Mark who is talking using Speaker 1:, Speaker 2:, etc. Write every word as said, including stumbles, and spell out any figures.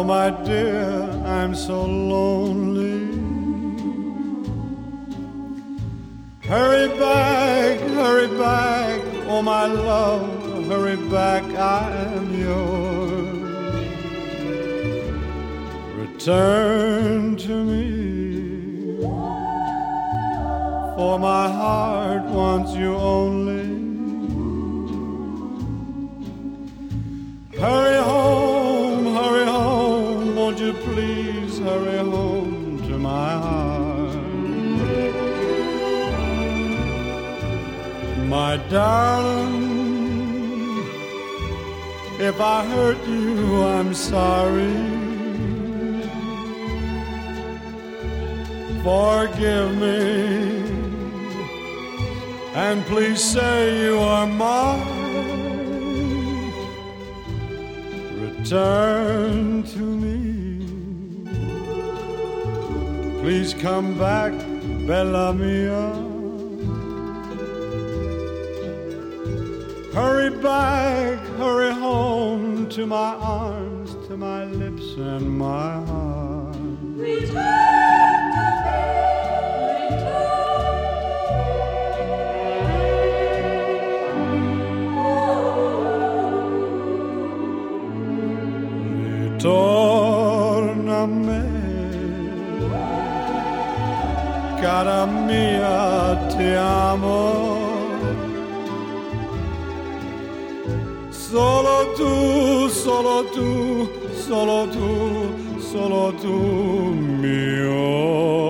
Speaker 1: my dear, I'm so lonely. Hurry back, hurry back, oh my love, hurry back, I am yours. Return to me, for my heart wants you only. Hurry home, hurry home, won't you please hurry home to my heart. My darling, if I hurt you, I'm sorry. Forgive me, and please say you are mine. Return to me. Please come back, Bella Mia. Hurry back, hurry home to my arms, to my lips and my heart.
Speaker 2: Return to me, return to me.
Speaker 1: Ritorna a me, cara mia, ti amo. Solo tu, solo tu, solo tu, solo tu, mio